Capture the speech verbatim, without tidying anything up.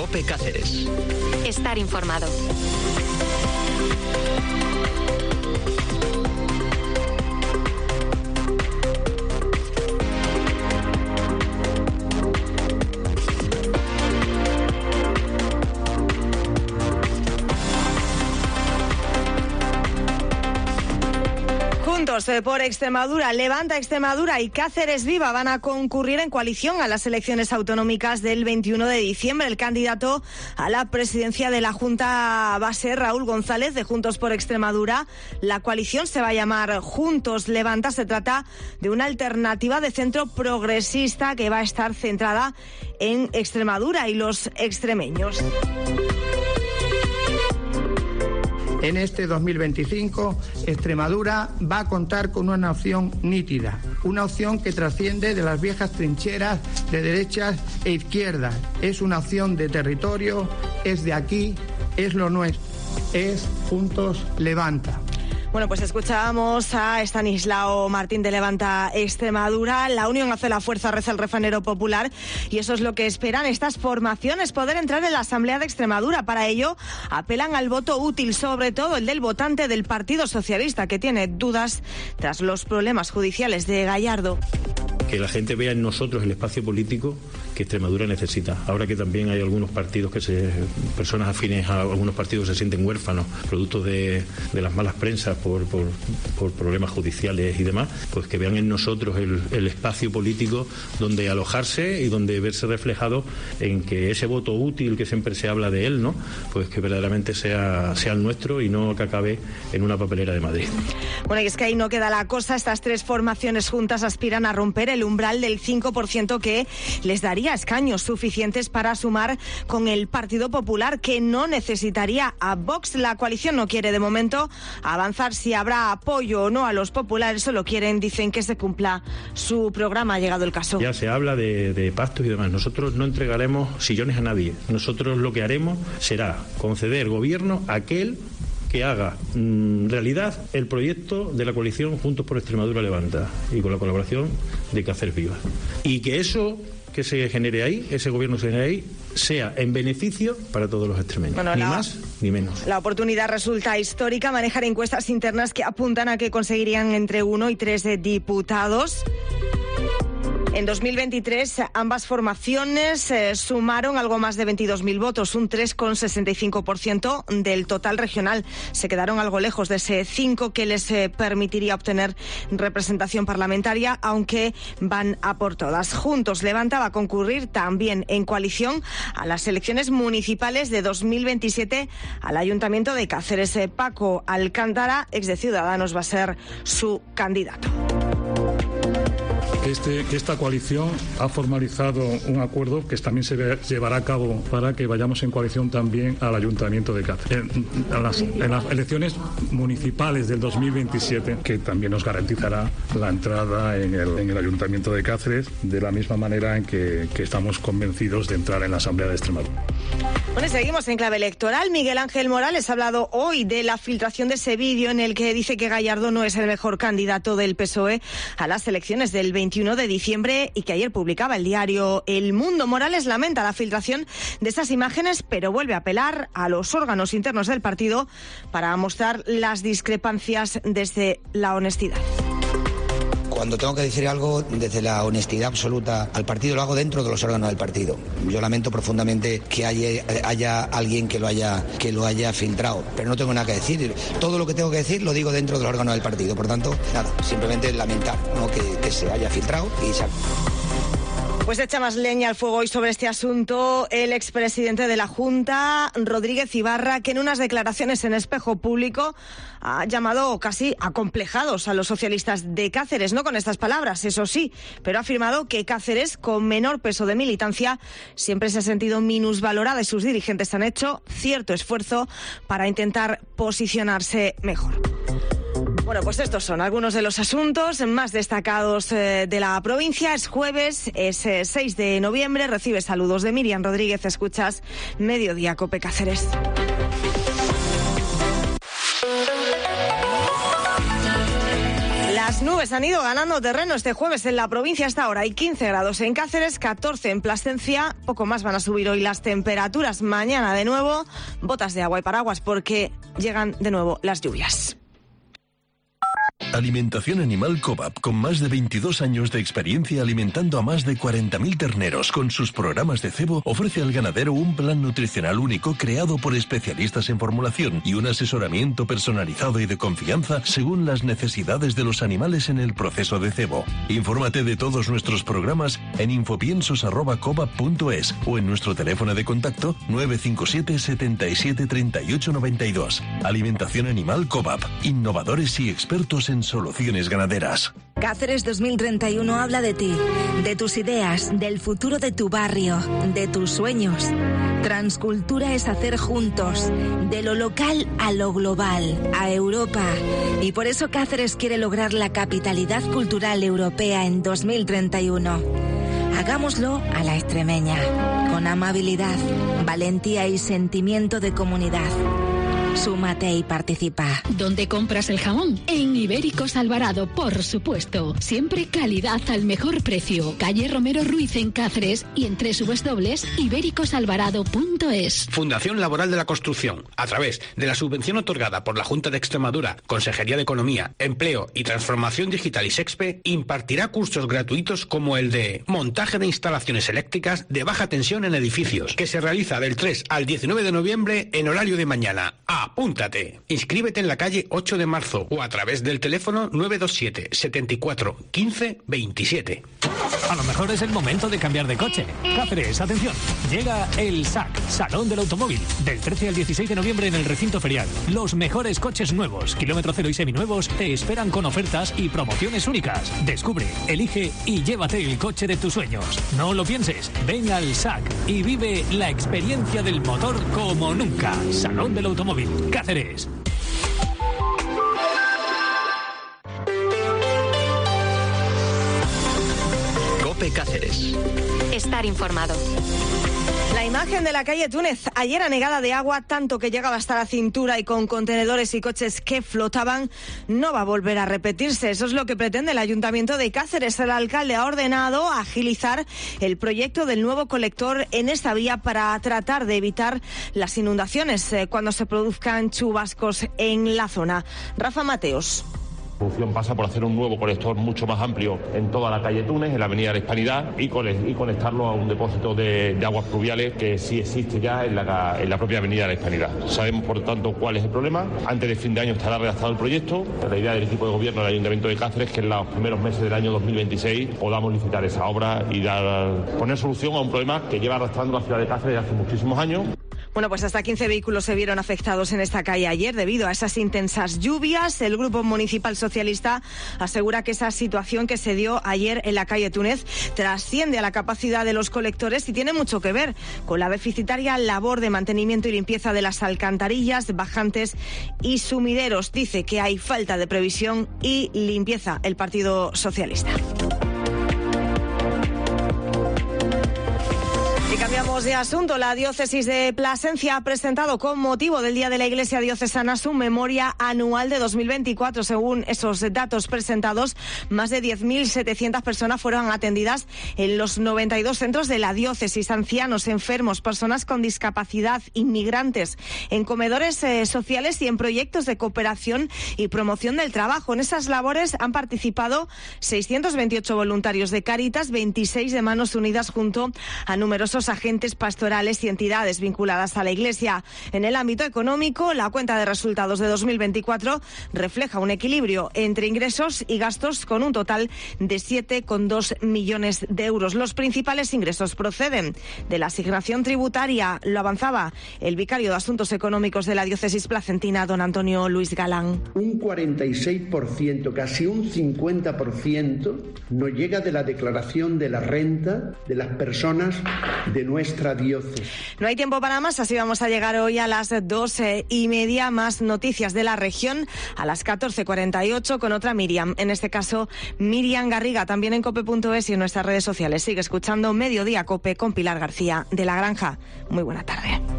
COPE Cáceres. Estar informado. Juntos por Extremadura, Levanta Extremadura y Cáceres Viva van a concurrir en coalición a las elecciones autonómicas del veintiuno de diciembre. El candidato a la presidencia de la Junta va a ser Raúl González, de Juntos por Extremadura. La coalición se va a llamar Juntos Levanta. Se trata de una alternativa de centro progresista que va a estar centrada en Extremadura y los extremeños. En este dos mil veinticinco, Extremadura va a contar con una opción nítida, una opción que trasciende de las viejas trincheras de derechas e izquierdas. Es una opción de territorio, es de aquí, es lo nuestro, es Juntos Levanta. Bueno, pues escuchábamos a Estanislao Martín de Levanta Extremadura. La unión hace la fuerza, reza el refranero popular, y eso es lo que esperan estas formaciones, poder entrar en la Asamblea de Extremadura. Para ello apelan al voto útil, sobre todo el del votante del Partido Socialista, que tiene dudas tras los problemas judiciales de Gallardo. Que la gente vea en nosotros el espacio político que Extremadura necesita. Ahora que también hay algunos partidos que se, personas afines a algunos partidos se sienten huérfanos, producto de, de las malas prensas por, por, por problemas judiciales y demás, pues que vean en nosotros el, el espacio político donde alojarse y donde verse reflejado en que ese voto útil que siempre se habla de él, ¿no? Pues que verdaderamente sea, sea el nuestro y no que acabe en una papelera de Madrid. Bueno, y es que ahí no queda la cosa. Estas tres formaciones juntas aspiran a romper el umbral del cinco por ciento que les daría escaños suficientes para sumar con el Partido Popular, que no necesitaría a Vox. La coalición no quiere de momento avanzar si habrá apoyo o no a los populares. Solo quieren, dicen, que se cumpla su programa. Ha llegado el caso. Ya se habla de, de pactos y demás. Nosotros no entregaremos sillones a nadie. Nosotros lo que haremos será conceder gobierno a aquel que haga mmm, realidad el proyecto de la coalición Juntos por Extremadura Levanta, y con la colaboración de Cáceres Viva. Y que eso que se genere ahí, ese gobierno se genere ahí, sea en beneficio para todos los extremeños. Bueno, ni la, más ni menos. La oportunidad resulta histórica. Manejar encuestas internas que apuntan a que conseguirían entre uno y tres diputados. En dos mil veintitrés, ambas formaciones eh, sumaron algo más de veintidós mil votos, un tres coma sesenta y cinco por ciento del total regional. Se quedaron algo lejos de ese cinco que les eh, permitiría obtener representación parlamentaria, aunque van a por todas. Juntos Levanta va a concurrir también en coalición a las elecciones municipales de dos mil veintisiete al Ayuntamiento de Cáceres. Eh, Paco Alcántara, ex de Ciudadanos, va a ser su candidato. Este, que esta coalición ha formalizado un acuerdo que también se ve, llevará a cabo para que vayamos en coalición también al Ayuntamiento de Cáceres. En, en, las, en las elecciones municipales del dos mil veintisiete, que también nos garantizará la entrada en el, en el Ayuntamiento de Cáceres, de la misma manera en que, que estamos convencidos de entrar en la Asamblea de Extremadura. Bueno, seguimos en clave electoral. Miguel Ángel Morales ha hablado hoy de la filtración de ese vídeo en el que dice que Gallardo no es el mejor candidato del P S O E a las elecciones del veintiuno de diciembre y que ayer publicaba el diario El Mundo. Morales lamenta la filtración de esas imágenes, pero vuelve a apelar a los órganos internos del partido para mostrar las discrepancias desde la honestidad. Cuando tengo que decir algo desde la honestidad absoluta al partido, lo hago dentro de los órganos del partido. Yo lamento profundamente que haya, haya alguien que lo haya que lo haya filtrado, pero no tengo nada que decir. Todo lo que tengo que decir lo digo dentro de los órganos del partido. Por tanto, nada, simplemente lamentar, ¿no?, que, que se haya filtrado y se... Pues echa más leña al fuego hoy sobre este asunto el expresidente de la Junta, Rodríguez Ibarra, que en unas declaraciones en Espejo Público ha llamado casi acomplejados a los socialistas de Cáceres, no con estas palabras, eso sí, pero ha afirmado que Cáceres, con menor peso de militancia, siempre se ha sentido minusvalorada y sus dirigentes han hecho cierto esfuerzo para intentar posicionarse mejor. Bueno, pues estos son algunos de los asuntos más destacados eh, de la provincia. Es jueves, es eh, seis de noviembre. Recibe saludos de Miriam Rodríguez. Escuchas Mediodía Cope Cáceres. Las Las nubes han ido ganando terreno este jueves en la provincia. Hasta ahora hay quince grados en Cáceres, catorce en Plasencia. Poco más van a subir hoy las temperaturas. Mañana de nuevo, botas de agua y paraguas porque llegan de nuevo las lluvias. Alimentación Animal Cobap, con más de veintidós años de experiencia alimentando a más de cuarenta mil terneros con sus programas de cebo, ofrece al ganadero un plan nutricional único creado por especialistas en formulación y un asesoramiento personalizado y de confianza según las necesidades de los animales en el proceso de cebo. Infórmate de todos nuestros programas en infopiensos arroba cobap punto es o en nuestro teléfono de contacto nueve cinco siete, setenta y siete, treinta y ocho, noventa y dos. Alimentación Animal Cobap, innovadores y expertos en soluciones ganaderas. Cáceres dos mil treinta y uno habla de ti, de tus ideas, del futuro de tu barrio, de tus sueños. Transcultura es hacer juntos, de lo local a lo global, a Europa. Y por eso Cáceres quiere lograr la capitalidad cultural europea en dos mil treinta y uno. Hagámoslo a la extremeña, con amabilidad, valentía y sentimiento de comunidad. Súmate y participa. ¿Dónde compras el jamón? En Ibéricos Alvarado, por supuesto. Siempre calidad al mejor precio. Calle Romero Ruiz en Cáceres y en doble u doble u doble u punto ibéricos alvarado punto es. Fundación Laboral de la Construcción, a través de la subvención otorgada por la Junta de Extremadura, Consejería de Economía, Empleo y Transformación Digital y SEXPE, impartirá cursos gratuitos como el de montaje de instalaciones eléctricas de baja tensión en edificios, que se realiza del tres al diecinueve de noviembre en horario de mañana. Apúntate. Inscríbete en la calle ocho de marzo o a través del teléfono nueve dos siete, setenta y cuatro, quince, veintisiete. A lo mejor es el momento de cambiar de coche. Cáceres, atención. Llega el S A C, Salón del Automóvil, del trece al dieciséis de noviembre en el recinto ferial. Los mejores coches nuevos, kilómetro cero y seminuevos te esperan con ofertas y promociones únicas. Descubre, elige y llévate el coche de tus sueños. No lo pienses. Ven al S A C y vive la experiencia del motor como nunca. Salón del Automóvil, Cáceres. COPE Cáceres. Estar informado. La imagen de la calle Túnez, ayer anegada de agua, tanto que llegaba hasta la cintura y con contenedores y coches que flotaban, no va a volver a repetirse. Eso es lo que pretende el Ayuntamiento de Cáceres. El alcalde ha ordenado agilizar el proyecto del nuevo colector en esta vía para tratar de evitar las inundaciones eh, cuando se produzcan chubascos en la zona. Rafa Mateos. La solución pasa por hacer un nuevo colector mucho más amplio en toda la calle Túnez, en la avenida de la Hispanidad, y, y conectarlo a un depósito de, de aguas pluviales que sí existe ya en la, en la propia avenida de la Hispanidad. Sabemos, por tanto, cuál es el problema. Antes de fin de año estará redactado el proyecto. La idea del equipo de gobierno del Ayuntamiento de Cáceres es que en los primeros meses del año dos mil veintiséis podamos licitar esa obra y dar, poner solución a un problema que lleva arrastrando la ciudad de Cáceres hace muchísimos años. Bueno, pues hasta quince vehículos se vieron afectados en esta calle ayer debido a esas intensas lluvias. El Grupo Municipal Socialista asegura que esa situación que se dio ayer en la calle Túnez trasciende a la capacidad de los colectores y tiene mucho que ver con la deficitaria labor de mantenimiento y limpieza de las alcantarillas, bajantes y sumideros. Dice que hay falta de previsión y limpieza el Partido Socialista. Cambiamos de asunto. La diócesis de Plasencia ha presentado con motivo del Día de la Iglesia Diocesana su memoria anual de dos mil veinticuatro. Según esos datos presentados, más de diez mil setecientas personas fueron atendidas en los noventa y dos centros de la diócesis. Ancianos, enfermos, personas con discapacidad, inmigrantes, en comedores eh, sociales y en proyectos de cooperación y promoción del trabajo. En esas labores han participado seiscientos veintiocho voluntarios de Cáritas, veintiséis de Manos Unidas junto a numerosos agentes pastorales y entidades vinculadas a la Iglesia. En el ámbito económico, la cuenta de resultados de dos mil veinticuatro refleja un equilibrio entre ingresos y gastos con un total de siete coma dos millones de euros. Los principales ingresos proceden de la asignación tributaria, lo avanzaba el vicario de Asuntos Económicos de la diócesis placentina, don Antonio Luis Galán. Un cuarenta y seis por ciento, casi un cincuenta por ciento, nos llega de la declaración de la renta de las personas de nuestra diócesis. No hay tiempo para más, así vamos a llegar hoy a las doce y media. Más noticias de la región a las catorce cuarenta y ocho con otra Miriam, en este caso Miriam Garriga, también en cope punto es y en nuestras redes sociales. Sigue escuchando Mediodía Cope con Pilar García de la Granja. Muy buena tarde.